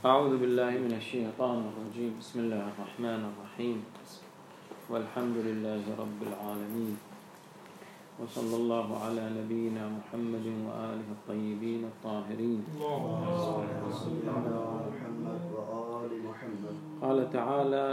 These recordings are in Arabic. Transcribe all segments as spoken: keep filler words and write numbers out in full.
أعوذ بالله من الشيطان الرجيم. بسم الله الرحمن الرحيم. والحمد لله رب العالمين، وصلى الله على نبينا محمد وآله الطيبين الطاهرين. قال تعالى: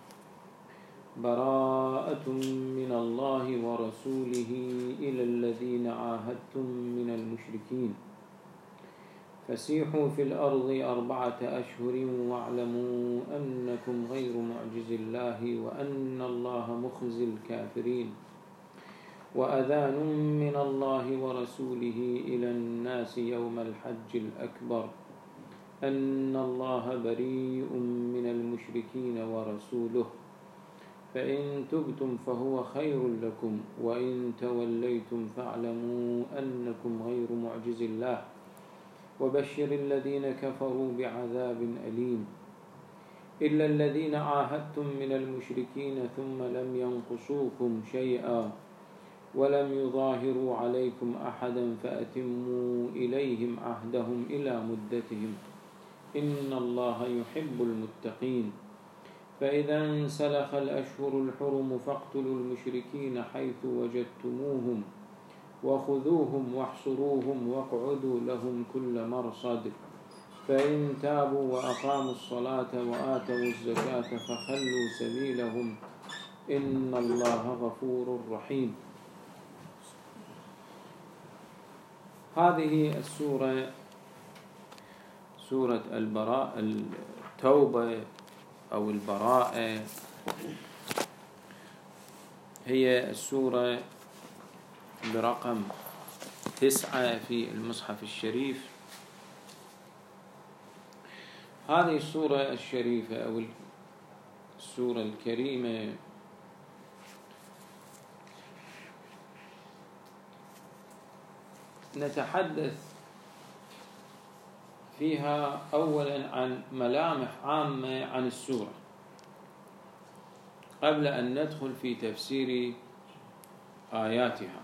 براءة من الله ورسوله إلى الذين عاهدتم من المشركين فسيحوا في الأرض أربعة أشهر واعلموا أنكم غير معجز الله وأن الله مخزي الكافرين وأذان من الله ورسوله إلى الناس يوم الحج الأكبر أن الله بريء من المشركين ورسوله فإن تبتم فهو خير لكم وإن توليتم فاعلموا أنكم غير معجز الله وبشر الذين كفروا بعذاب أليم إلا الذين عاهدتم من المشركين ثم لم ينقصوكم شيئا ولم يظاهروا عليكم أحدا فأتموا إليهم عهدهم إلى مدتهم إن الله يحب المتقين فإذا انسلخ الأشهر الحرم فاقتلوا المشركين حيث وجدتموهم وخذوهم واحصروهم واقعدوا لهم كل مرصد فإن تابوا وأقاموا الصلاة وآتوا الزكاة فخلوا سبيلهم إن الله غفور رحيم. هذه السورة سورة البراء التوبة أو البراءة هي السورة برقم تسعة في المصحف الشريف. هذه السورة الشريفة أو السورة الكريمة نتحدث فيها أولا عن ملامح عامة عن السورة قبل أن ندخل في تفسير آياتها،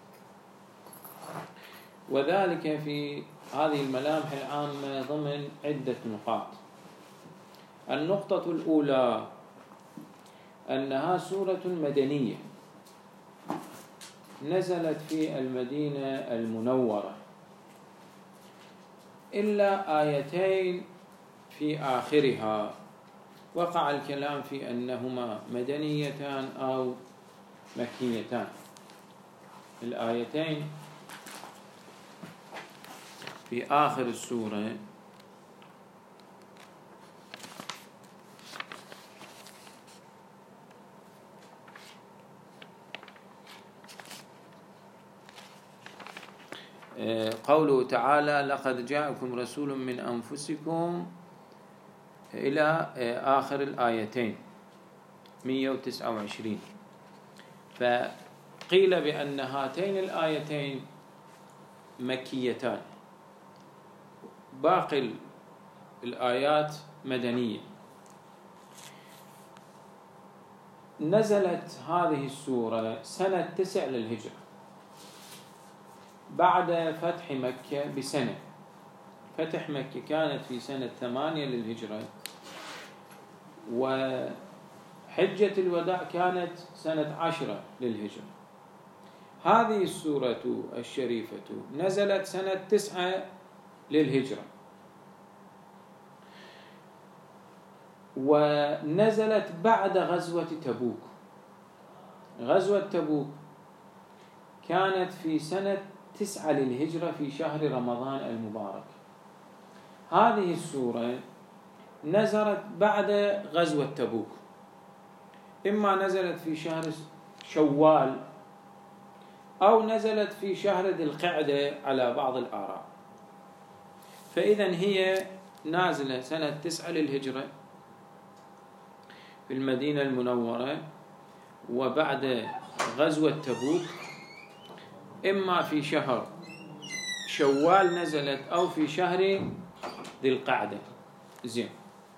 وذلك في هذه الملامح العامة ضمن عدة نقاط. النقطة الأولى أنها سورة مدنية نزلت في المدينة المنورة إلا آيتين في آخرها وقع الكلام في أنهما مدنيتان أو مكيتان. الآيتين في آخر السورة قوله تعالى: لقد جاءكم رسول من أنفسكم إلى آخر الآيتين مئة وتسعة وعشرين. فقيل بأن هاتين الآيتين مكيتان، باقي الآيات مدنية. نزلت هذه السورة سنة تسع للهجرة بعد فتح مكة بسنة. فتح مكة كانت في سنة ثمانية للهجرة، وحجة الوداع كانت سنة عشرة للهجرة. هذه السورة الشريفة نزلت سنة تسعة للهجرة، ونزلت بعد غزوة تبوك. غزوة تبوك كانت في سنة تسعة للهجرة في شهر رمضان المبارك. هذه السورة نزلت بعد غزوة تبوك، إما نزلت في شهر شوال أو نزلت في شهر ذي القعدة على بعض الآراء. فإذا هي نازلة سنة تسعة للهجرة في المدينة المنورة وبعد غزوة تبوك، إما في شهر شوال نزلت أو في شهر ذي القعدة. زين.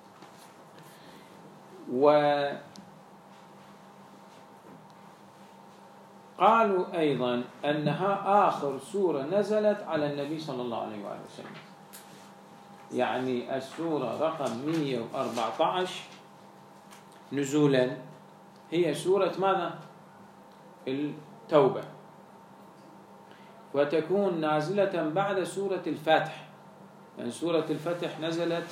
وقالوا أيضا أنها آخر سورة نزلت على النبي صلى الله عليه وآله وسلم. يعني السورة رقم مئة وأربعة عشر نزولا هي سورة ماذا؟ التوبة، وتكون نازلة بعد سورة الفتح. يعني سورة الفتح نزلت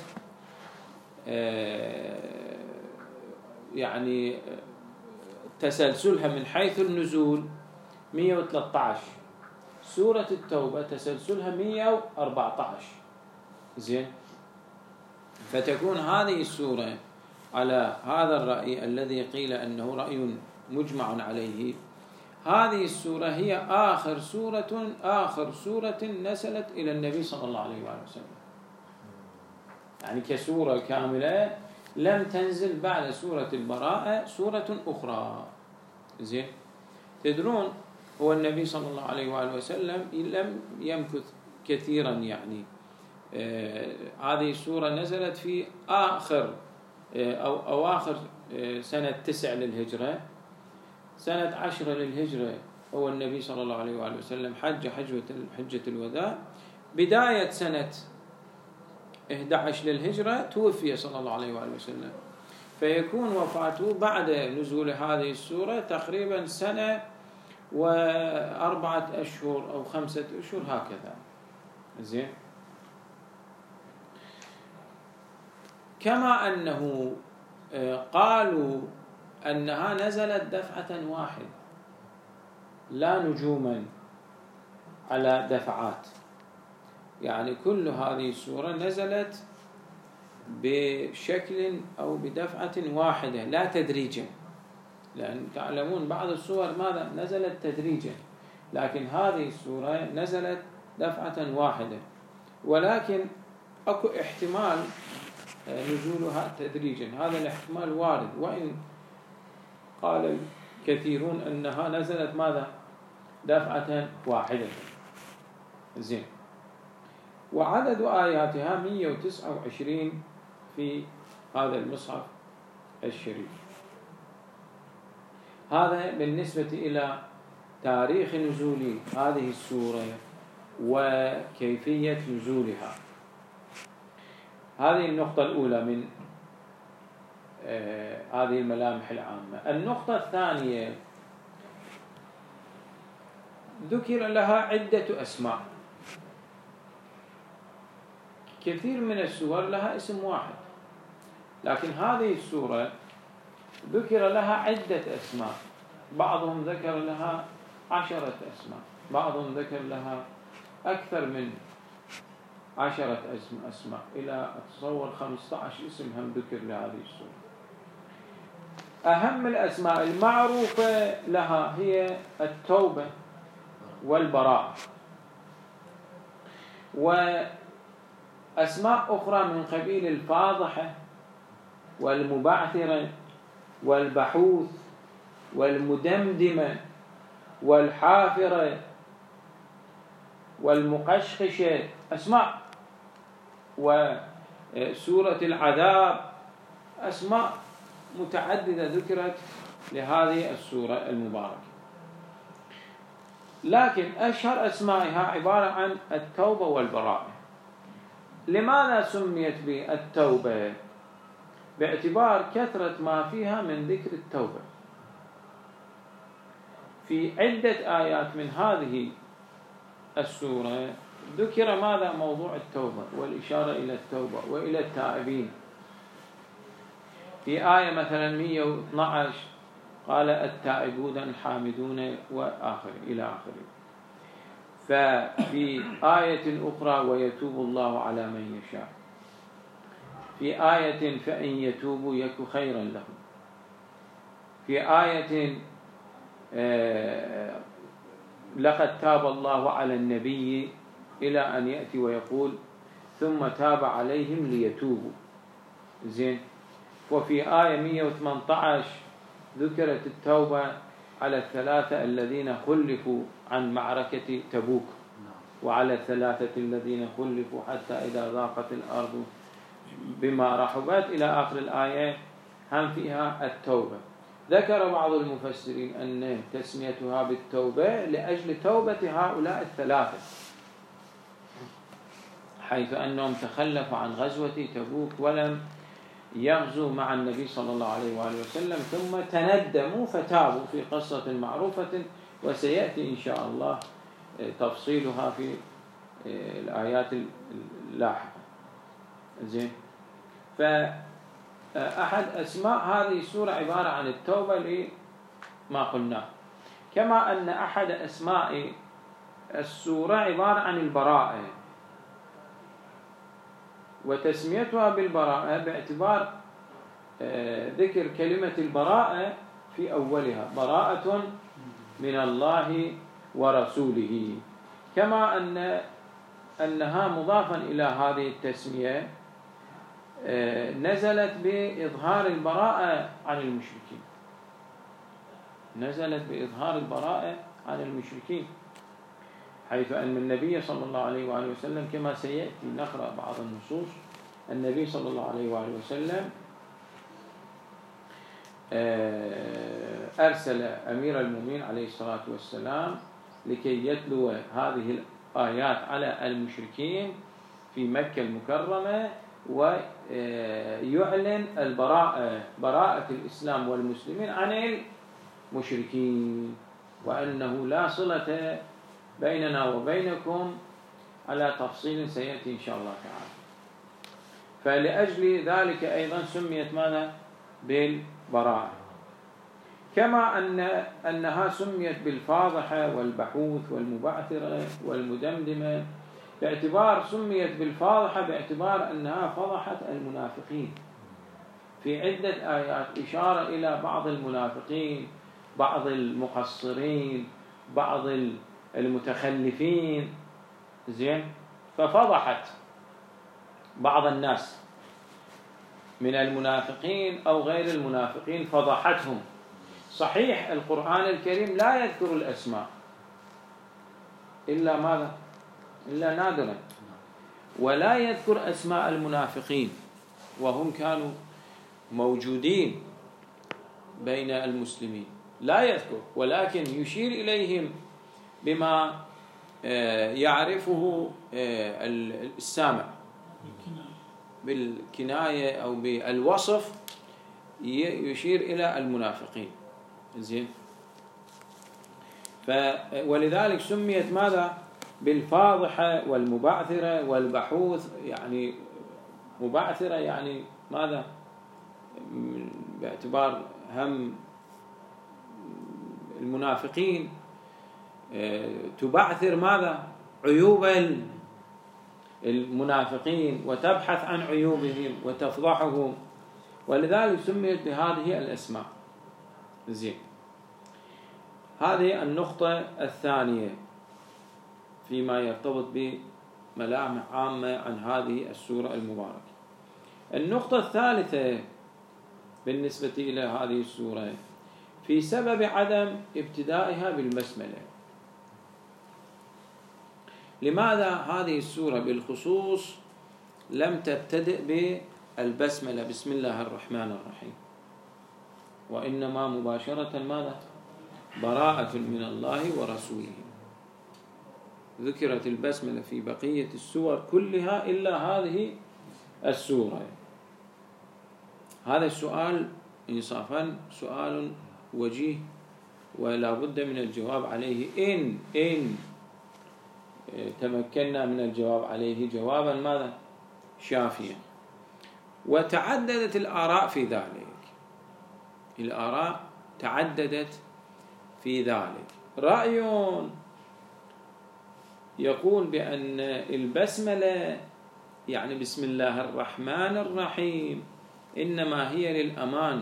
يعني تسلسلها من حيث النزول مئة وثلاثة عشر، سورة التوبة تسلسلها مئة وأربعة عشر. زين، فتكون هذه السورة على هذا الرأي الذي قيل أنه رأي مجمع عليه، هذه السورة هي آخر سورة آخر سورة نزلت إلى النبي صلى الله عليه وآله وسلم، يعني كسورة كاملة لم تنزل بعد سورة البراءة سورة أخرى. زين، تدرون هو النبي صلى الله عليه وآله وسلم لم يمكث كثيرا، يعني آه هذه السورة نزلت في آخر آه أو أواخر آه سنة تسع للهجرة، سنة عشرة للهجرة هو النبي صلى الله عليه وآله وسلم حج حجة حجة الوداع، بداية سنة إحدى عشر للهجرة توفي صلى الله عليه وآله وسلم، فيكون وفاته بعد نزول هذه السورة تقريبا سنة وأربعة أشهر أو خمسة أشهر هكذا. زين، كما أنه قالوا أنها نزلت دفعة واحدة لا نجوما على دفعات، يعني كل هذه السورة نزلت بشكل أو بدفعة واحدة لا تدريجا، لأن تعلمون بعض السور ماذا نزلت تدريجا، لكن هذه السورة نزلت دفعة واحدة، ولكن أكو احتمال نزولها تدريجا، هذا الاحتمال وارد، وإن قال الكثيرون أنها نزلت ماذا دفعة واحدة. زين، وعدد آياتها مئة وتسعة وعشرين في هذا المصحف الشريف. هذا بالنسبة إلى تاريخ نزول هذه السورة وكيفية نزولها. هذه النقطة الأولى من آه هذه الملامح العامة. النقطة الثانية ذكر لها عدة أسماء، كثير من السور لها اسم واحد، لكن هذه السورة ذكر لها عدة أسماء، بعضهم ذكر لها عشرة أسماء، بعضهم ذكر لها أكثر من عشرة أسماء، إلى أتصور خمسة عشر اسم هم ذكر لهذه السورة. أهم الأسماء المعروفة لها هي التوبة والبراءة، وأسماء أخرى من قبيل الفاضحة والمبعثرة والبحوث والمدمدمة والحافرة والمقشقشة، أسماء، وسورة العذاب، أسماء متعددة ذكرت لهذه السورة المباركة، لكن أشهر أسمائها عبارة عن التوبة والبراءة. لماذا سميت بالتوبة؟ باعتبار كثرة ما فيها من ذكر التوبة. في عدة آيات من هذه السورة ذكر ماذا؟ موضوع التوبة والإشارة إلى التوبة وإلى التائبين. في آية مثلا مئة واثني عشر قال التائبون الحامدون وآخر إلى آخره. ففي آية أخرى ويتوب الله على من يشاء. في آية فإن يتوبوا يك خيرا لهم. في آية آه لقد تاب الله على النبي إلى أن يأتي ويقول ثم تاب عليهم ليتوبوا. زين. وفي آية مئة وثمانية عشر ذكرت التوبة على الثلاثة الذين خلفوا عن معركة تبوك، وعلى الثلاثة الذين خلفوا حتى إذا ضاقت الأرض بما رحبت إلى آخر الآية هم فيها التوبة. ذكر بعض المفسرين أن تسميتها بالتوبة لأجل توبة هؤلاء الثلاثة حيث أنهم تخلفوا عن غزوة تبوك ولم يغزوا مع النبي صلى الله عليه وآله وسلم، ثم تندموا فتابوا في قصة معروفة وسيأتي إن شاء الله تفصيلها في الآيات اللاحقة. زين. فأحد أسماء هذه السورة عبارة عن التوبة لما قلناه، كما أن أحد أسماء السورة عبارة عن البراءة، وتسميتها بالبراءة باعتبار ذكر كلمة البراءة في أولها، براءة من الله ورسوله، كما أن أنها مضافا إلى هذه التسمية نزلت بإظهار البراءة عن المشركين، نزلت بإظهار البراءة عن المشركين، حيث أن النبي صلى الله عليه وآله وسلم كما سيأتي نقرأ بعض النصوص، النبي صلى الله عليه وآله وسلم أرسل أمير المؤمنين عليه الصلاة والسلام لكي يتلو هذه الآيات على المشركين في مكة المكرمة ويعلن البراءة، براءة الإسلام والمسلمين عن المشركين، وأنه لا صلة بيننا وبينكم، على تفصيل سيأتي إن شاء الله تعالى. فلأجل ذلك أيضا سميت ماذا؟ بالبراءة، كما أن أنها سميت بالفاضحة والبحوث والمبعثرة والمدمدمة، باعتبار سميت بالفاضحة باعتبار أنها فضحت المنافقين في عدة آيات، إشارة إلى بعض المنافقين، بعض المقصرين، بعض المتخلفين. زين. ففضحت بعض الناس من المنافقين أو غير المنافقين، فضحتهم. صحيح القرآن الكريم لا يذكر الأسماء إلا ماذا؟ إلا نادرا، ولا يذكر أسماء المنافقين وهم كانوا موجودين بين المسلمين، لا يذكر، ولكن يشير إليهم بما يعرفه السامع بالكناية أو بالوصف، يشير إلى المنافقين. زين. ولذلك سميت ماذا؟ بالفاضحة والمبعثرة والبحوث، يعني مبعثرة يعني ماذا؟ باعتبار هم المنافقين تبعثر ماذا؟ عيوب المنافقين وتبحث عن عيوبهم وتفضحهم، ولذلك سميت بهذه الأسماء. زين. هذه النقطة الثانية فيما يرتبط بملامح عامة عن هذه السورة المباركة. النقطة الثالثة بالنسبة إلى هذه السورة في سبب عدم ابتدائها بالبسملة. لماذا هذه السورة بالخصوص لم تبتدئ بالبسملة بسم الله الرحمن الرحيم، وإنما مباشرة ماذا؟ براءة من الله ورسوله. ذكرت البسملة في بقية السور كلها إلا هذه السورة. هذا السؤال إنصافا سؤال وجيه ولا بد من الجواب عليه، إن إن تمكنا من الجواب عليه جوابا ماذا؟ شافيا. وتعددت الآراء في ذلك، الآراء تعددت في ذلك. رأي يقول بأن البسملة يعني بسم الله الرحمن الرحيم إنما هي للأمان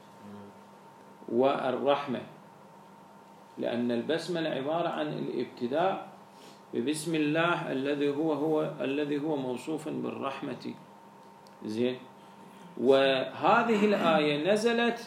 والرحمة، لأن البسملة عبارة عن الابتداء ببسم الله الذي هو هو الذي هو موصوف بالرحمة. زين. وهذه الآية نزلت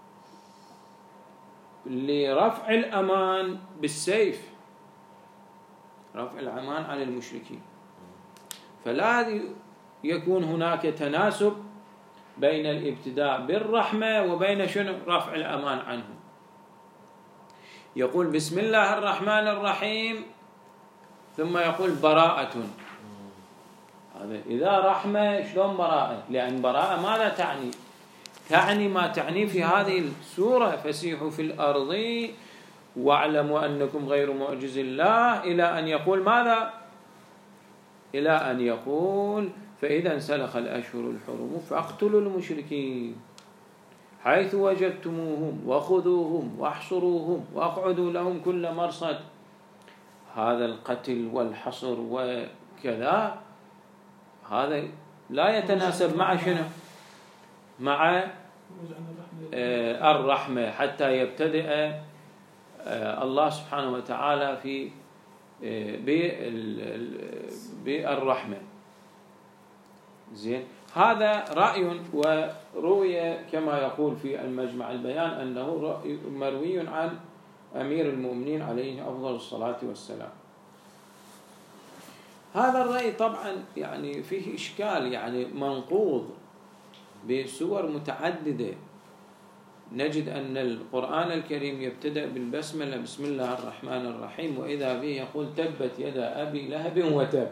لرفع الأمان بالسيف، رفع الأمان عن المشركين، فلا يكون هناك تناسب بين الابتداء بالرحمة وبين شنو؟ رفع الأمان عنهم. يقول بسم الله الرحمن الرحيم ثم يقول براءة. هذا إذا رحمة شلون براءة؟ لأن براءة ماذا تعني؟ تعني ما تعني في هذه السورة فسيحوا في الأرض واعلموا أنكم غير معجز الله إلى أن يقول ماذا؟ إلى أن يقول فإذا انسلخ الأشهر الحرم فاقتلوا المشركين حيث وجدتموهم وخذوهم واحصروهم واقعدوا لهم كل مرصد. هذا القتل والحصر وكذا هذا لا يتناسب مع شنو؟ مع الرحمة، حتى يبتدئ الله سبحانه وتعالى في بالرحمة. زين، هذا رأي وروي كما يقول في المجمع البيان أنه مروي عن أمير المؤمنين عليه أفضل الصلاة والسلام. هذا الرأي طبعا يعني فيه إشكال، يعني منقوض بسور متعددة. نجد أن القرآن الكريم يبتدأ بالبسملة بسم الله الرحمن الرحيم، وإذا به يقول تبت يدا أبي لهب وتب.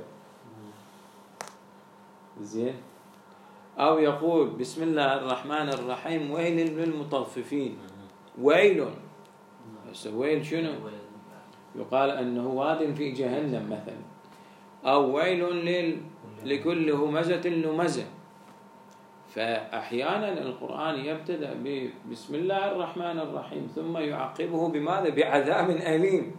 زين، أو يقول بسم الله الرحمن الرحيم ويل للمطففين. ويل، ويل شنو؟ يقال أنه واد في جهنم مثلا، أو ويل لل... لكل همزة لمزة. فأحيانا القرآن يبتدأ بسم الله الرحمن الرحيم ثم يعقبه بماذا؟ بعذاب أليم.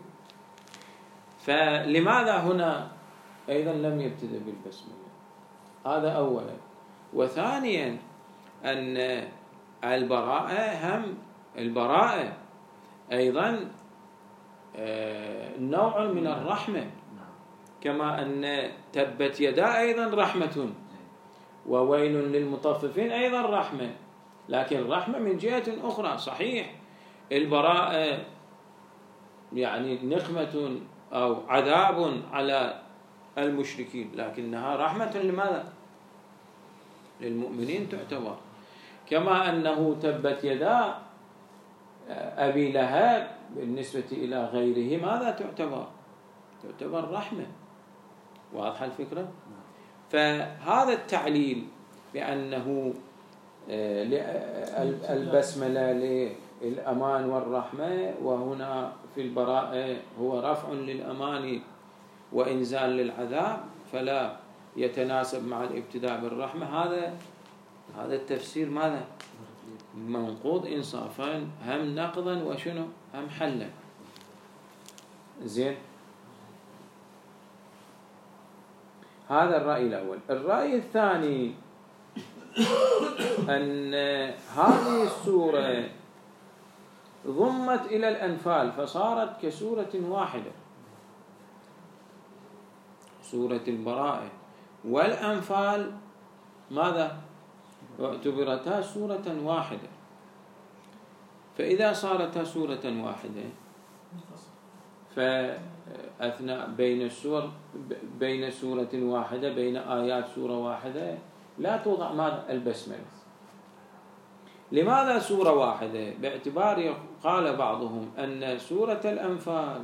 فلماذا هنا أيضا لم يبتدأ بالبسملة؟ هذا أولا. وثانيا أن البراءة هم البراءة أيضا نوع من الرحمة، كما أن تبت يدا أيضا رحمة، وويل للمطففين أيضا رحمة، لكن رحمة من جهة أخرى. صحيح البراءة يعني نقمة أو عذاب على المشركين، لكنها رحمة لماذا؟ للمؤمنين تعتبر. كما أنه تبت يدا أبي لهب بالنسبة إلى غيره ماذا تعتبر؟ تعتبر رحمة. واضحة الفكرة؟ فهذا التعليل بأنه البسملة للأمان والرحمة، وهنا في البراءة هو رفع للأمان وإنزال للعذاب، فلا يتناسب مع الابتداء بالرحمة. هذا هذا التفسير ماذا؟ منقوض إنصافا، هم نقضا وشنو؟ هم حلا. زين، هذا الرأي الأول. الرأي الثاني أن هذه السورة ضمت إلى الأنفال فصارت كسورة واحدة. سورة البراءة والأنفال ماذا؟ اعتبرتا سورة واحدة. فإذا صارتا سورة واحدة فأثناء بين السور بين سورة واحدة بين آيات سورة واحدة لا توضع ماذا؟ البسملة. لماذا سورة واحدة؟ باعتبار قال بعضهم أن سورة الأنفال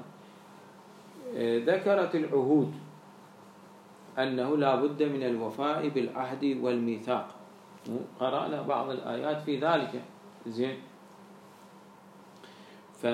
ذكرت العهود، أنه لا بد من الوفاء بالعهد والميثاق. قرأنا بعض الآيات في ذلك. زين، ف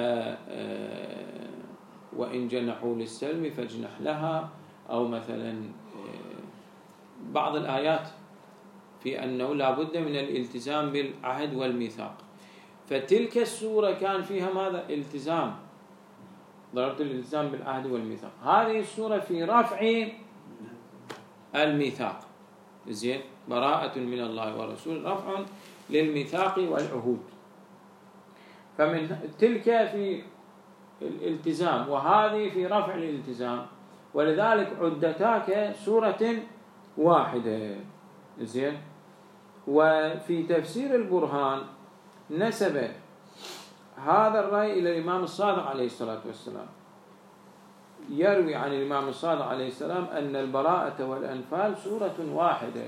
وإن جنحوا للسلم فاجنح لها، أو مثلا بعض الآيات في أنه لا بد من الالتزام بالعهد والميثاق. فتلك السورة كان فيها ماذا؟ التزام، ضربت الالتزام بالعهد والميثاق. هذه السورة في رفع الميثاق. زين، براءة من الله ورسوله، رفع للميثاق والعهود. فمن تلك في الالتزام وهذه في رفع الالتزام، ولذلك عدتا كسورة واحدة. زين، وفي تفسير البرهان نسب هذا الرأي إلى الإمام الصادق عليه الصلاة والسلام. يروي عن الإمام الصادق عليه السلام أن البراءة والأنفال سورة واحدة.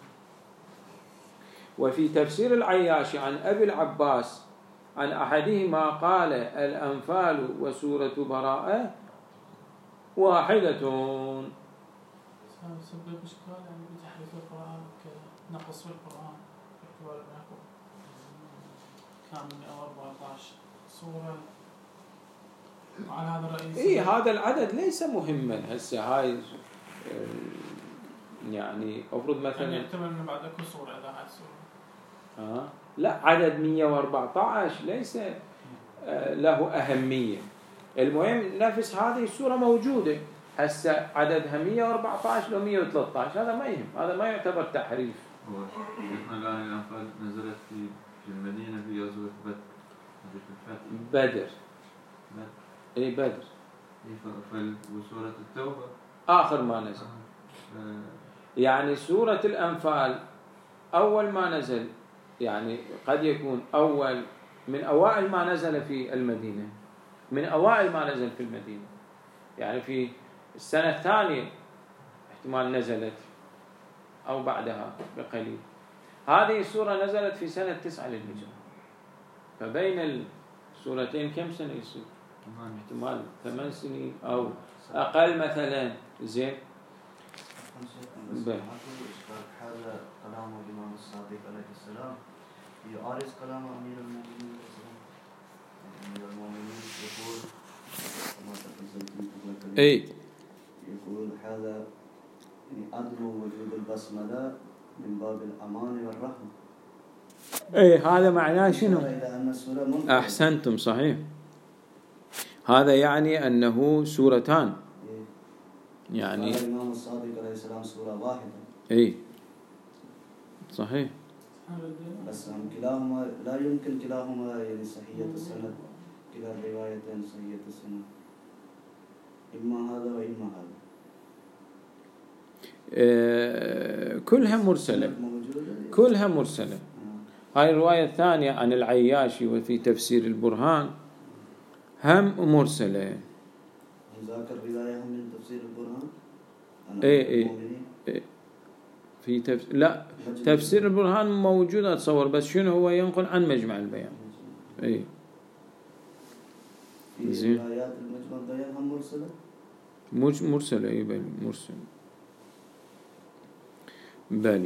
وفي تفسير العياشي عن أبي العباس عن أحدهما قال الأنفال وسورة براءة واحدة. هذا يسبب إشكال يعني بتحريف القرآن كنقص في القرآن باعتبار أنه كان من أربعة عشر سورة وعلى هذا الرئيس. إيه هذا العدد ليس مهما هسه هاي يعني أفرض مثلا يعني يحتمل إنه بعد أكو سورة إذا هاي سورة. آه لا عدد مية وأربعة عشر ليس آه له أهمية. المهم نفس هذه السورة موجودة هسه عددها مية وأربعة عشر أو مية وثلاثة عشر هذا ما يهم، هذا ما يعتبر تحريف. الآن الأنفال نزلت في في المدينة في غزوة بدر. بدر. إيه بدر. وسورة التوبة آخر ما نزل. يعني سورة الأنفال أول ما نزل يعني قد يكون أول من أوائل ما نزل في المدينة، من أوائل ما نزل في المدينة، يعني في السنة الثانية احتمال نزلت أو بعدها بقليل. هذه السورة نزلت في سنة تسعة للهجرة، فبين السورتين كم سنة يصير؟ احتمال ثمان سنين أو أقل مثلا. زين هذا كلام الإمام الصادق عليه السلام يعارض كلام أمير المؤمنين أمير المؤمنين يقول كما تفضلتم أي يقول هذا عدم وجود البسملة من باب الأمان والرحمة. أي هذا معناه شنو؟ أن أحسنتم صحيح. هذا يعني أنه سورتان يعني الإمام الصادق عليه السلام سورة واحدة. أي صحيح. بس هم كلاهما لا يمكن كلاهما يعني صحية السند، كلا الروايتين صحية السند، إما هذا وإما هذا. أه كلها مرسلة، كلها مرسلة. هاي الرواية الثانية عن العياشي وفي تفسير البرهان هم مرسلة. ذاك الرواية هم من تفسير البرهان. إيه إيه إيه في تف... لا تفسير البرهان موجود أتصور، بس شنو هو ينقل عن مجمع البيان. إيه في روايات المجمع البيان هم مرسلة. مج... مرسلة إيه بل مرسل بالي.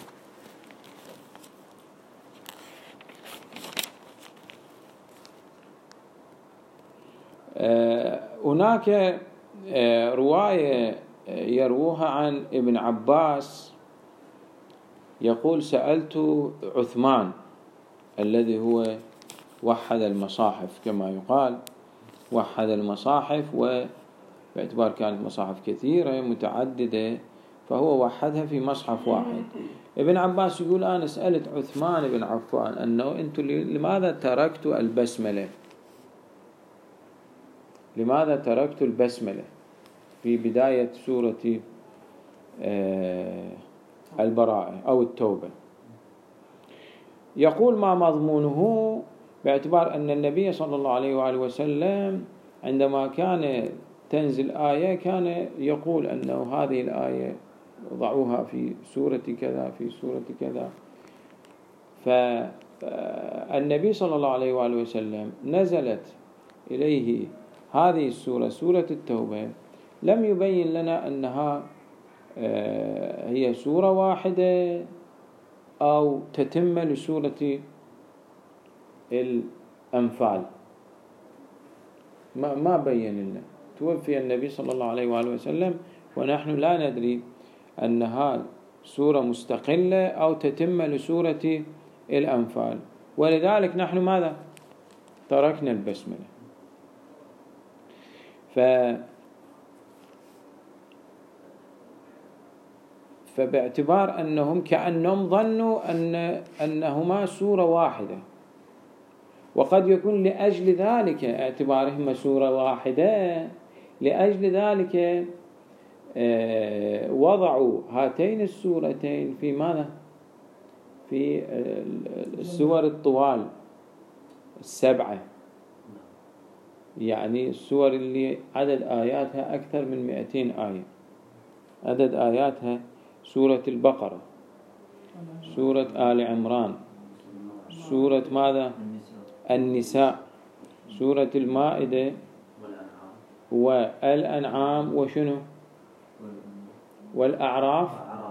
هناك رواية يروها عن ابن عباس يقول سألت عثمان الذي هو وحد المصاحف كما يقال، وحد المصاحف وباعتبار كانت مصاحف كثيرة متعددة فهو وحدها في مصحف واحد. ابن عباس يقول أنا سألت عثمان بن عفان أنه أنتم لماذا تركتوا البسملة، لماذا تركت البسملة في بداية سورة البراءة أو التوبة؟ يقول ما مضمونه، باعتبار أن النبي صلى الله عليه وآله وسلم عندما كان تنزل آية كان يقول أنه هذه الآية ضعوها في سورة كذا في سورة كذا. فالنبي صلى الله عليه وآله وسلم نزلت إليه هذه السورة سورة التوبة، لم يبين لنا أنها هي سورة واحدة أو تتم لسورة الأنفال، ما ما بين لنا. توفي النبي صلى الله عليه وآله وسلم ونحن لا ندري أنها سورة مستقلة أو تتم لسورة الأنفال، ولذلك نحن ماذا؟ تركنا البسملة. ف فباعتبار أنهم كأنهم ظنوا أن أنهما سورة واحدة، وقد يكون لأجل ذلك اعتبارهما سورة واحدة لأجل ذلك وضعوا هاتين السورتين في ماذا؟ في السور الطوال السبعة، يعني السور اللي عدد آياتها أكثر من مئتين آية. عدد آياتها سورة البقرة، سورة آل عمران، سورة ماذا؟ النساء، سورة المائدة والأنعام وشنو؟ والأعراف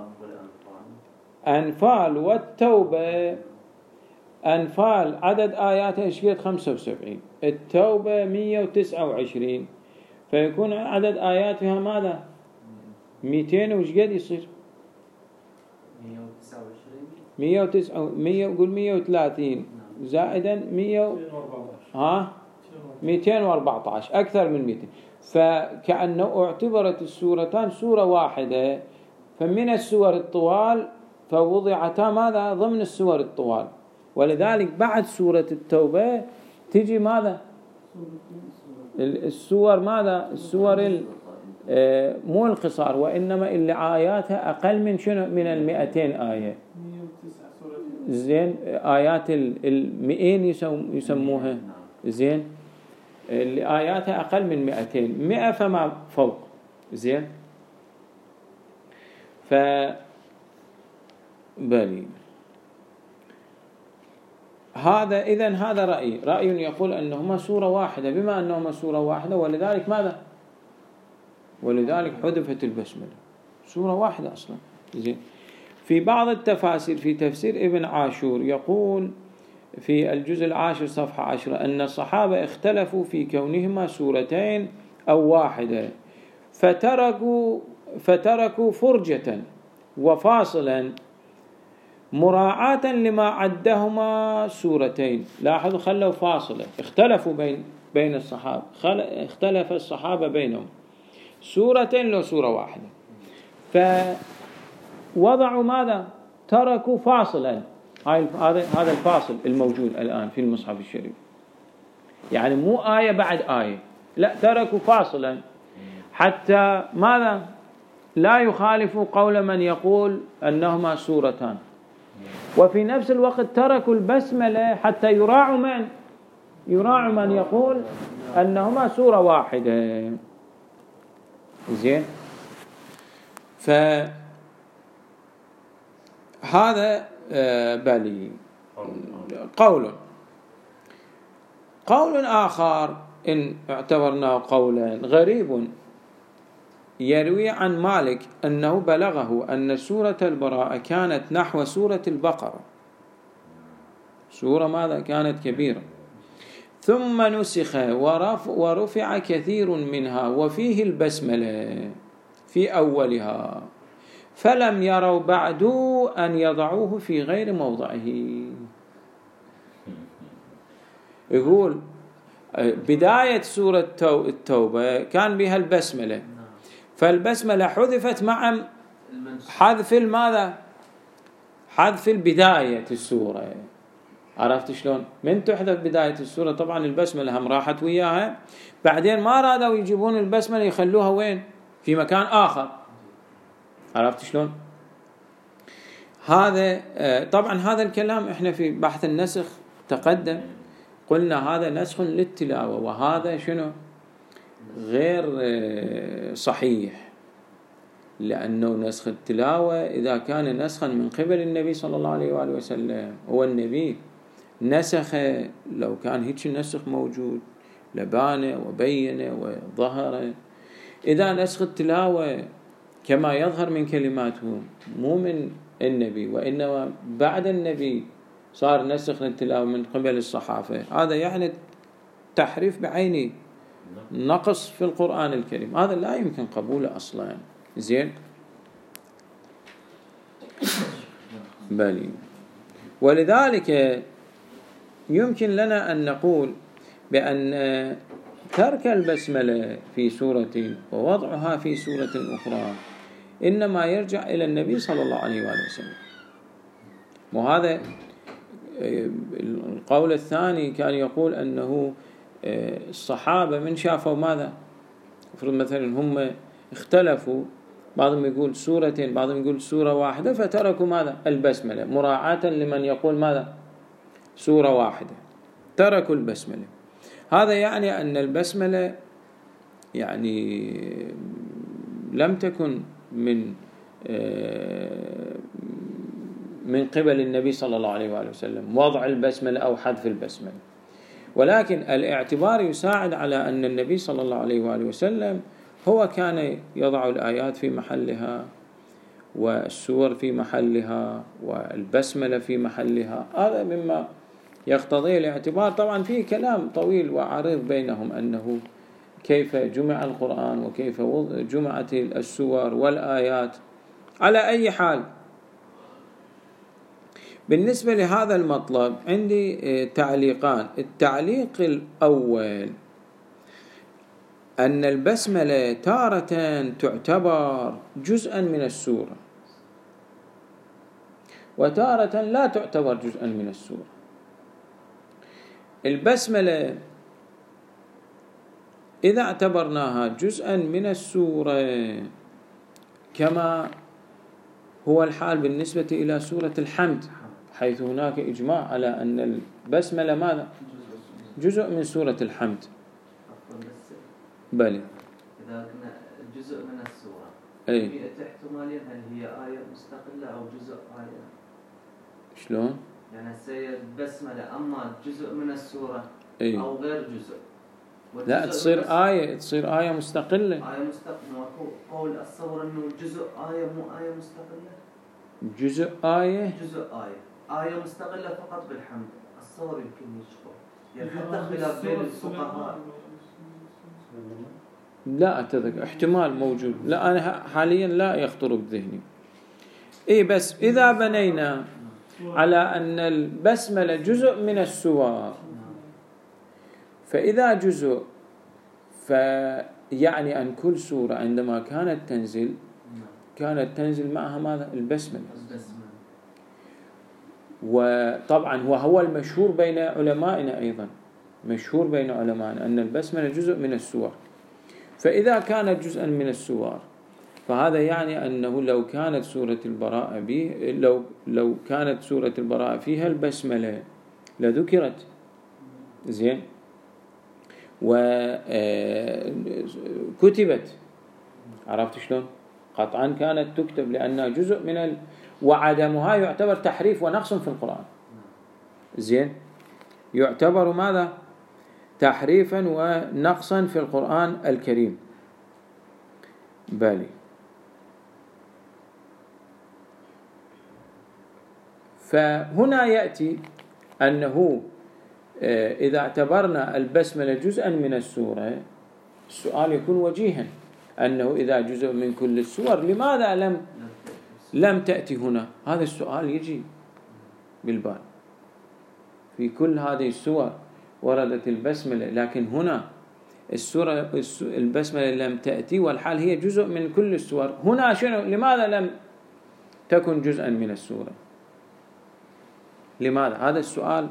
أنفال والتوبة. أنفال عدد آياتها إيش قد؟ خمسة وسبعين، التوبة مية وتسعة وعشرين، فيكون عدد آياتها ماذا؟ مئتين وإيش قد يصير؟ مية وتسعة وعشرين مية وتسعة مية قول مية وثلاثين زائدا مية ها مئتين وأربعة عشر، أكثر من مئتين. فكأنه اعتبرت السورتان سورة واحدة، فمن السور الطوال فوضعتا ماذا؟ ضمن السور الطوال. ولذلك بعد سورة التوبة تجي ماذا؟ السور ماذا؟ السور مو القصار، وإنما اللي آياتها أقل من شنو؟ من المئتين آية. زين، آيات المئين يسموها. زين، اللي آياتها أقل من مئتين، مئة فما فوق. زين، ف بلي هذا إذن هذا رأي رأي يقول أنهما سورة واحدة، بما أنهما سورة واحدة ولذلك ماذا؟ ولذلك حذفت البسملة، سورة واحدة أصلا. زين، في بعض التفاسير في تفسير ابن عاشور يقول في الجزء العاشر صفحة عشرة أن الصحابة اختلفوا في كونهما سورتين أو واحدة، فتركوا فتركوا فرجة وفاصلا مراعاة لما عدهما سورتين. لاحظوا، خلوا فاصلة، اختلفوا بين بين الصحابة، اختلف الصحابة بينهم سورتين لو سورة واحدة، فوضعوا ماذا؟ تركوا فاصلا. هذا هذا الفاصل الموجود الآن في المصحف الشريف، يعني مو آية بعد آية، لا، تركوا فاصلا حتى ماذا؟ لا يخالفوا قول من يقول أنهما سورتان، وفي نفس الوقت تركوا البسملة حتى يراعوا من يراعوا من يقول أنهما سورة واحدة. زين، فهذا بالي قول. قول آخر إن اعتبرناه قولا غريب، يروي عن مالك أنه بلغه أن سورة البراءة كانت نحو سورة البقرة، سورة ماذا؟ كانت كبيرة، ثم نسخ ورفع كثير منها وفيه البسملة في أولها، فلم يروا بعد أن يضعوه في غير موضعه. يقول بداية سورة التوبة كان بها البسملة، فالبسملة حذفت مع حذف الماذا؟ حذف البداية السورة. عرفت شلون؟ من تحذف بداية السورة طبعا البسملة هم راحت وياها، بعدين ما رادوا يجيبون البسملة يخلوها وين؟ في مكان آخر. عرفت شلون؟ هذا طبعا هذا الكلام احنا في بحث النسخ تقدم قلنا هذا نسخ للتلاوة، وهذا شنو؟ غير صحيح، لأنه نسخ التلاوة إذا كان نسخا من قبل النبي صلى الله عليه وآله وسلم، هو النبي نسخ، لو كان هيك النسخ موجود لبانه وبينه وظهر. إذا نسخ التلاوة كما يظهر من كلماته مو من النبي، وإنما بعد النبي صار نسخ التلاوة من قبل الصحافة، هذا يعني تحريف بعينه، نقص في القرآن الكريم، هذا لا يمكن قبوله أصلا. زين، بلي ولذلك يمكن لنا أن نقول بأن ترك البسملة في سورة ووضعها في سورة أخرى إنما يرجع إلى النبي صلى الله عليه وآله وسلم. وهذا القول الثاني كان يقول أنه الصحابة من شافوا ماذا؟ افرض مثلا هم اختلفوا، بعضهم يقول سورتين بعضهم يقول سورة واحدة، فتركوا ماذا؟ البسملة مراعاة لمن يقول ماذا؟ سورة واحدة، تركوا البسملة. هذا يعني أن البسملة يعني لم تكن من من قبل النبي صلى الله عليه وآله وسلم وضع البسملة أو حذف البسملة، ولكن الاعتبار يساعد على أن النبي صلى الله عليه وآله وسلم هو كان يضع الآيات في محلها والسور في محلها والبسملة في محلها، هذا مما يقتضي الاعتبار. طبعا فيه كلام طويل وعريض بينهم أنه كيف جمع القرآن وكيف جمعت السور والآيات. على أي حال، بالنسبة لهذا المطلب عندي تعليقان. التعليق الأول أن البسملة تارة تعتبر جزءا من السورة، وتارة لا تعتبر جزءا من السورة. البسملة إذا اعتبرناها جزءا من السورة كما هو الحال بالنسبة إلى سورة الحمد، حيث هناك إجماع على أن البسملة ماذا؟ جزء من سورة الحمد. بلى إذا كنا جزء من السورة أي في احتمالين، هل هي آية مستقلة أو جزء آية؟ شلون؟ يعني السيد بسملة أما جزء من السورة أي. أو غير جزء؟ لا، تصير آية تصير آية مستقلة. آية مستقلة. قول الصور إنه جزء آية مو آية مستقلة. جزء آية جزء آية آية مستقلة فقط بالحمد. الصور يمكن يشبه، يعني حتى خلاف بين الفقهاء. لا أتذكر، احتمال موجود، لا أنا حاليا لا يخطر بذهني. إيه بس إذا بنينا على أن البسملة جزء من السور، فإذا جزء فيعني أن كل سورة عندما كانت تنزل كانت تنزل معها ماذا؟ البسملة. وطبعا هو هو المشهور بين علمائنا، أيضا مشهور بين علمائنا أن البسملة جزء من السور. فإذا كانت جزءا من السور فهذا يعني أنه لو كانت سورة البراءة به لو لو كانت سورة البراءة فيها البسملة لذكرت زين وكتبت، عرفت شلون؟ قطعا كانت تكتب لأنها جزء من ال... وعدمها يعتبر تحريف ونقص في القرآن. زين، يعتبر ماذا؟ تحريفا ونقصا في القرآن الكريم. بالي. فهنا يأتي أنه إذا اعتبرنا البسملة جزءا من السورة، السؤال يكون وجيها أنه إذا جزء من كل السور لماذا لم لم تأتي هنا؟ هذا السؤال يجي بالبال. في كل هذه السور وردت البسملة، لكن هنا السورة البسملة لم تأتي والحال هي جزء من كل السور. هنا شنو؟ لماذا لم تكن جزءا من السورة؟ لماذا؟ هذا السؤال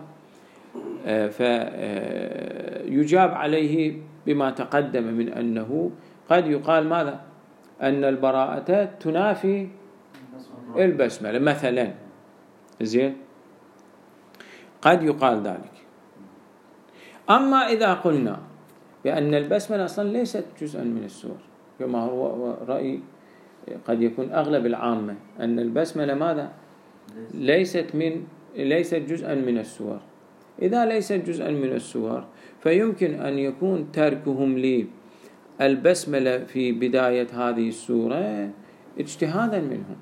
فيجاب عليه بما تقدم من أنه قد يقال ماذا؟ أن البراءة تنافي البسملة مثلا. زين، قد يقال ذلك. أما إذا قلنا بأن البسملة أصلا ليست جزءا من السور، كما هو رأي قد يكون أغلب العامة، أن البسملة ماذا؟ ليست من ليست جزءا من السور. إذا ليست جزءا من السور فيمكن أن يكون تركهم للبسملة في بداية هذه السورة اجتهادا منهم.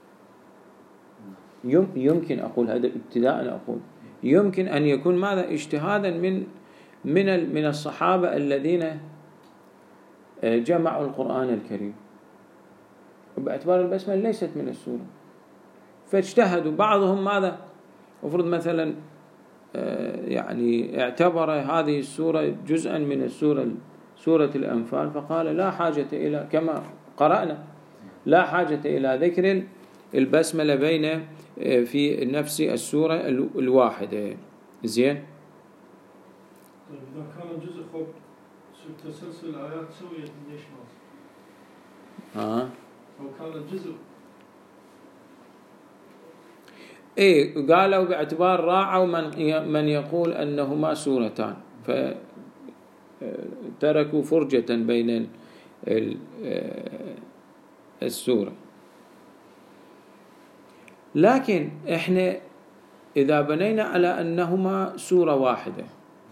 يمكن أقول هذا ابتداء، أقول يمكن أن يكون ماذا؟ اجتهادا من من من الصحابة الذين جمعوا القرآن الكريم، وباعتبار البسملة ليست من السورة فاجتهدوا. بعضهم ماذا؟ أفرض مثلا يعني اعتبر هذه السورة جزءا من السورة سورة الأنفال، فقال لا حاجة إلى، كما قرأنا، لا حاجة إلى ذكر البسملة بين في نفس السورة الواحدة. زين، إذا كان جزء خب تسلسل الآيات سوية ليش ما؟ ها؟ لو كان جزء إيه، قالوا باعتبار راعوا من من يقول أنهما سورتان، فتركوا فرجة بين السورة. لكن إحنا إذا بنينا على أنهما سورة واحدة،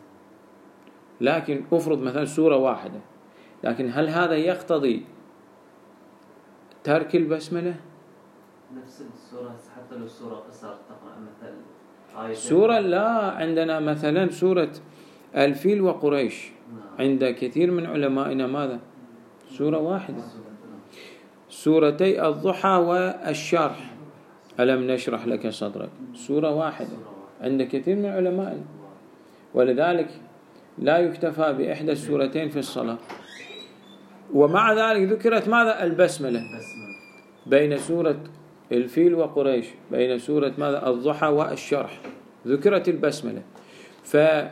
لكن أفرض مثلا سورة واحدة، لكن هل هذا يقتضي ترك البسملة؟ نفس السورة حتى لو السورة قصر تقرأ مثل آية سورة لا، عندنا مثلا سورة الفيل وقريش عند كثير من علمائنا ماذا؟ سورة واحدة. سورتي الضحى والشرح ألم نشرح لك صدرك سورة واحدة عند كثير من علمائنا، ولذلك لا يكتفى بإحدى السورتين في الصلاة. ومع ذلك ذكرت ماذا؟ البسملة بين سورة الفيل وقريش، بين سورة ماذا؟ الضحى والشرح ذكرت البسملة. فكون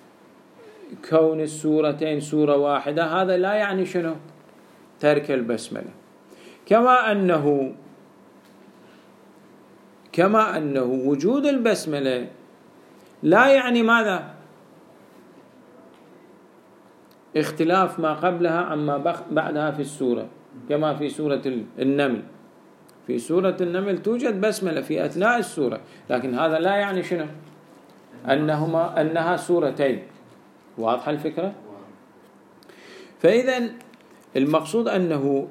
السورتين سورة واحدة هذا لا يعني شنو؟ ترك البسملة. كما أنه كما أنه وجود البسملة لا يعني ماذا؟ اختلاف ما قبلها عما بعدها في السورة، كما في سورة النمل. في سورة النمل توجد بسملة في أثناء السورة، لكن هذا لا يعني شنو؟ أنهما أنها سورتين. واضحة الفكرة؟ فإذا المقصود أنه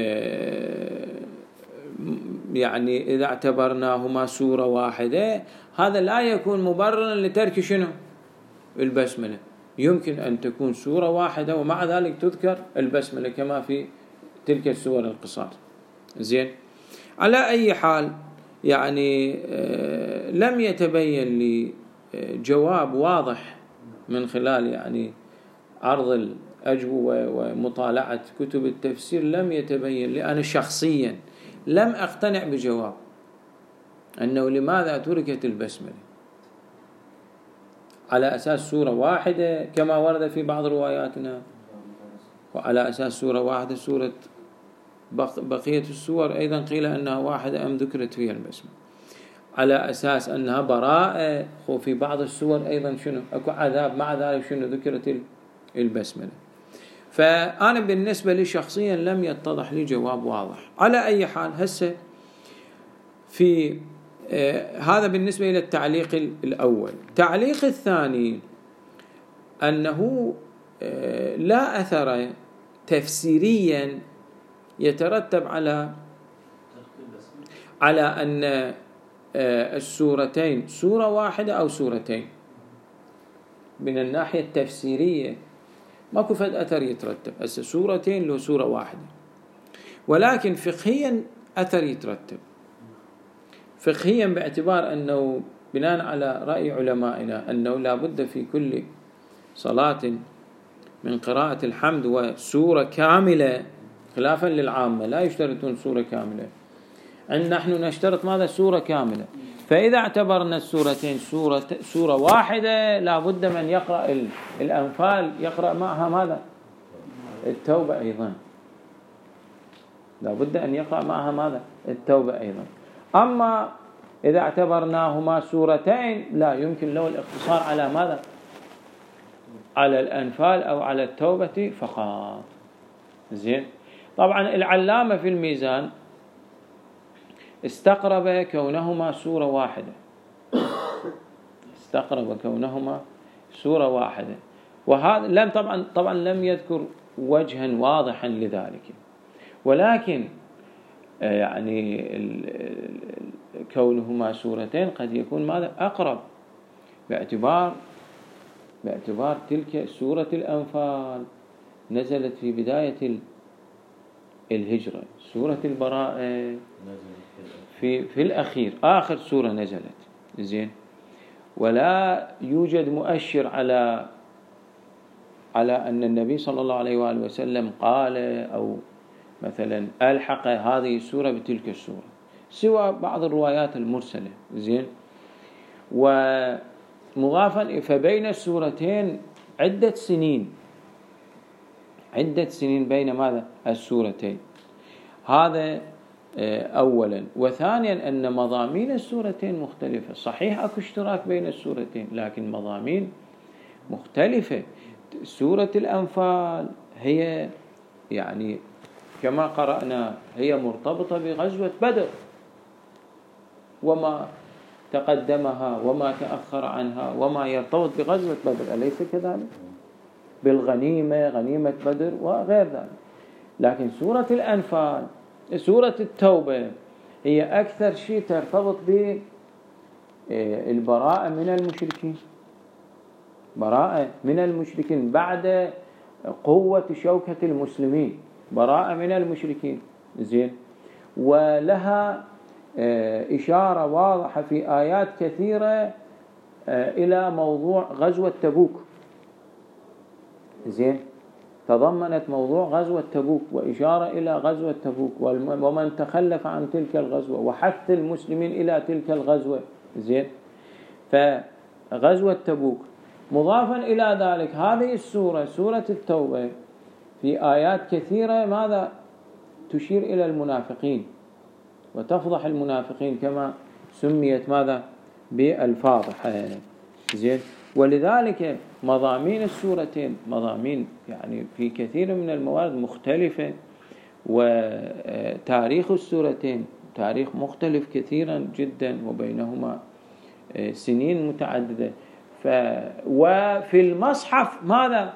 يعني إذا اعتبرناهما سورة واحدة هذا لا يكون مبررا لترك شنو؟ البسملة. يمكن أن تكون سورة واحدة ومع ذلك تذكر البسملة كما في تلك السور القصار. زين، على أي حال يعني لم يتبين لي جواب واضح من خلال يعني عرض الأجوبة ومطالعة كتب التفسير، لم يتبين لي أنا شخصيا لم أقتنع بجواب أنه لماذا تركت البسملة على أساس سورة واحدة كما ورد في بعض رواياتنا، وعلى أساس سورة واحدة سورة بقية السور أيضا قيل أنها واحدة أم ذكرت فيها البسملة، على أساس أنها براءة، وفي بعض السور أيضا شنو أكو عذاب، مع ذلك شنو ذكرت البسملة. فأنا بالنسبة لي شخصيا لم يتضح لي جواب واضح. على أي حال هسه في آه هذا بالنسبة إلى التعليق الأول. التعليق الثاني أنه آه لا أثر تفسيريا يترتب على على أن آه السورتين سورة واحدة أو سورتين. من الناحية التفسيرية ماكو فد أثر يترتب، هسه سورتين لو سورة واحدة، ولكن فقهيا أثر يترتب. فقهيا باعتبار أنه بناء على رأي علمائنا أنه لا بد في كل صلاة من قراءة الحمد وسورة كاملة، خلافا للعامة لا يشترطون سورة كاملة، عندنا نحن نشترط ماذا؟ سورة كاملة. فإذا اعتبرنا السورتين سورة سورة واحدة لا بد من يقرأ الأنفال يقرأ معها ماذا؟ التوبة أيضا، لا بد أن يقرأ معها ماذا؟ التوبة أيضا. أما إذا اعتبرناهما سورتين لا يمكن له الاقتصار على ماذا؟ على الأنفال أو على التوبة فقط. زين، طبعا العلامة في الميزان استقرب كونهما سورة واحدة، استقرب كونهما سورة واحدة، وهذا لم طبعا طبعا لم يذكر وجها واضحا لذلك، ولكن يعني كونهما سورتين قد يكون ماذا؟ أقرب، باعتبار باعتبار تلك سورة الأنفال نزلت في بداية الهجرة، سورة البراءة في في الأخير آخر سورة نزلت. زين، ولا يوجد مؤشر على على أن النبي صلى الله عليه وآله وسلم قال أو مثلا ألحق هذه السورة بتلك السورة، سوى بعض الروايات المرسلة. زين، ومضافا فبين السورتين عدة سنين، عدة سنين بين ماذا؟ السورتين. هذا أولا. وثانيا أن مضامين السورتين مختلفة، صحيح أكو اشتراك بين السورتين لكن مضامين مختلفة. سورة الأنفال هي يعني كما قرأنا هي مرتبطة بغزوة بدر وما تقدمها وما تأخر عنها وما يرتبط بغزوة بدر، أليس كذلك؟ بالغنيمة، غنيمة بدر وغير ذلك. لكن سورة الأنفال، سورة التوبة هي أكثر شيء ترتبط بالبراءة من المشركين، براءة من المشركين بعد قوة شوكة المسلمين، براءة من المشركين. زين. ولها إشارة واضحة في آيات كثيرة إلى موضوع غزوة تبوك. زين. تضمنت موضوع غزوة تبوك وإشارة إلى غزوة تبوك ومن تخلف عن تلك الغزوة وحث المسلمين إلى تلك الغزوة. زين. فغزوة تبوك مضافا إلى ذلك هذه السورة سورة التوبة في آيات كثيرة ماذا تشير إلى المنافقين وتفضح المنافقين كما سميت ماذا بالفاضحة. زين. ولذلك مضامين السورتين مضامين يعني في كثير من الموارد مختلفة، وتاريخ السورتين تاريخ مختلف كثيرا جدا وبينهما سنين متعددة. ف وفي المصحف ماذا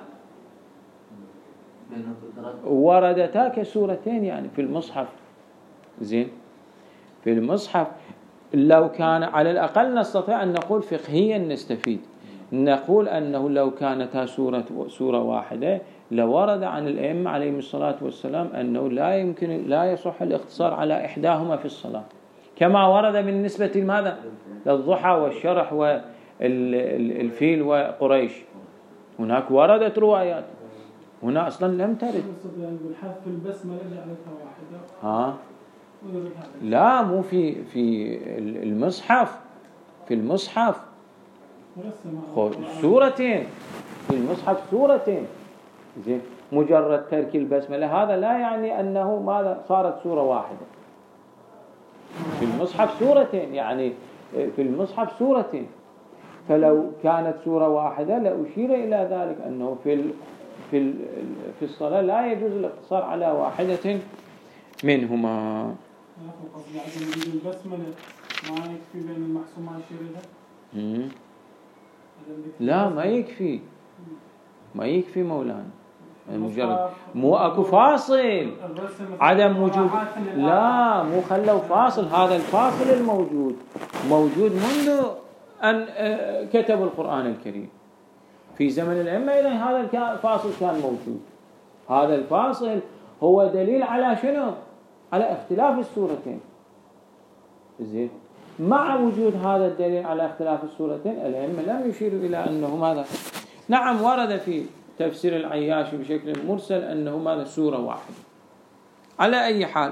وردتا كسورتين يعني في المصحف. زين. في المصحف لو كان على الأقل نستطيع أن نقول فقهيا نستفيد، نقول أنه لو كانت سورة سورة واحدة لورد عن الأئمة عليهم الصلاة والسلام أنه لا يمكن لا يصح الاقتصار على إحداهما في الصلاة، كما ورد بالنسبة لماذا للضحى والشرح والفيل وقريش. هناك وردت روايات، هنا أصلا لم ترد. بالحذف البسملة جعلتها واحدة. ها لا مو في في المصحف، في المصحف سورتين، في المصحف سورتين. زين. مجرد ترك البسملة هذا لا يعني أنه ماذا صارت سورة واحدة. في المصحف سورتين يعني في المصحف سورتين، فلو كانت سورة واحدة لأشير إلى ذلك أنه في في في الصلاة لا يجوز الاقتصار على واحدة منهما. البسملة ما يكفي بين المحسوم والشريدة؟ لا ما يكفي، ما يكفي مولانا. المجرد مو اكو فاصل عدم وجود، لا مو خلوا فاصل، هذا الفاصل الموجود موجود منذ أن كتبوا القرآن الكريم في زمن الأئمة، إذن هذا الفاصل كان موجود. هذا الفاصل هو دليل على شنو؟ على اختلاف السورتين. زين. مع وجود هذا الدليل على اختلاف السورتين الأئمة لم يشيروا إلى أنه ماذا نعم ورد في تفسير العياشي بشكل مرسل أنه ماذا سورة واحدة. على أي حال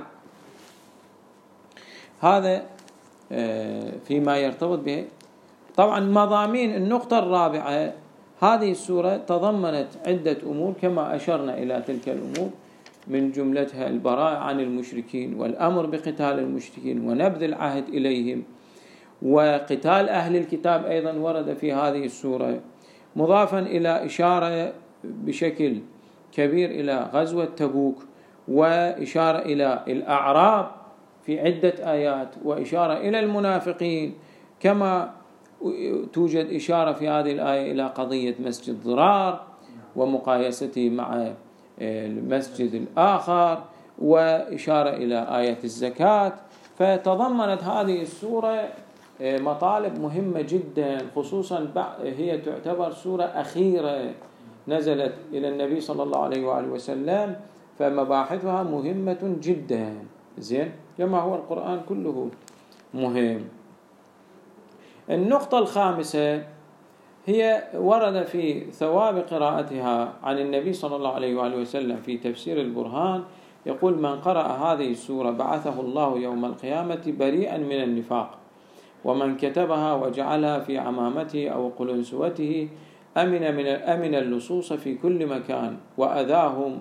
هذا فيما يرتبط به. طبعا مضامين النقطة الرابعة، هذه السورة تضمنت عدة أمور كما أشرنا إلى تلك الأمور، من جملتها البراءة عن المشركين والأمر بقتال المشركين ونبذ العهد إليهم، وقتال أهل الكتاب أيضا ورد في هذه السورة، مضافا إلى إشارة بشكل كبير إلى غزوة تبوك، وإشارة إلى الأعراب في عدة آيات، وإشارة إلى المنافقين، كما توجد إشارة في هذه الآية إلى قضية مسجد ضرار ومقايسته مع المسجد الآخر، وإشارة إلى آية الزكاة. فتضمنت هذه السورة مطالب مهمة جدا، خصوصا هي تعتبر سورة أخيرة نزلت إلى النبي صلى الله عليه وآله وسلم، فمباحثها مهمة جدا. زين. كما هو القرآن كله مهم. النقطة الخامسة هي ورد في ثواب قراءتها عن النبي صلى الله عليه وآله وسلم في تفسير البرهان، يقول: من قرأ هذه السورة بعثه الله يوم القيامة بريئا من النفاق، ومن كتبها وجعلها في عمامته أو قلنسوته أمن من أمن اللصوص في كل مكان، وأذاهم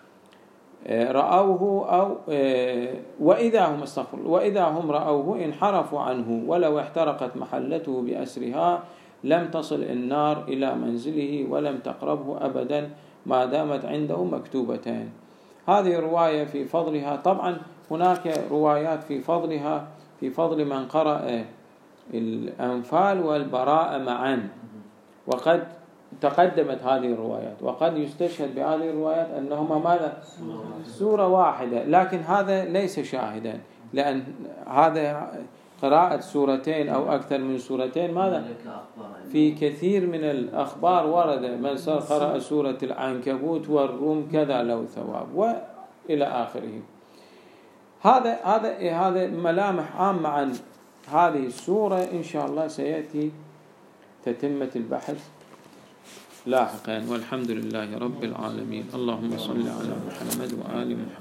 رأوه أو وإذا هم استغفر وإذا هم رأوه انحرفوا عنه، ولو احترقت محلته بأسرها لم تصل النار إلى منزله ولم تقربه أبدا ما دامت عنده مكتوبتان. هذه رواية في فضلها. طبعا هناك روايات في فضلها، في فضل من قرأ الأنفال والبراءة معا، وقد تقدمت هذه الروايات، وقد يستشهد بهذه الروايات أنهما ماذا؟ سورة واحدة، لكن هذا ليس شاهدا. لأن هذا قراءة سورتين أو أكثر من سورتين ماذا؟ في كثير من الأخبار ورد من قرأ سورة العنكبوت والروم كذا له ثواب وإلى آخره. هذا هذا هذا ملامح عامة عن هذه السورة. إن شاء الله سيأتي تتمة البحث لاحقا، والحمد لله رب العالمين. اللهم صل على محمد وآل محمد.